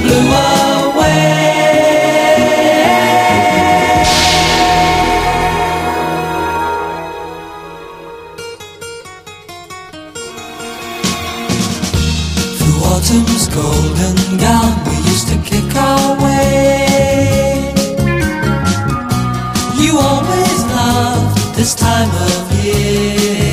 blew away. Through autumn's golden gown we used to kick our way. You always loved this time of year.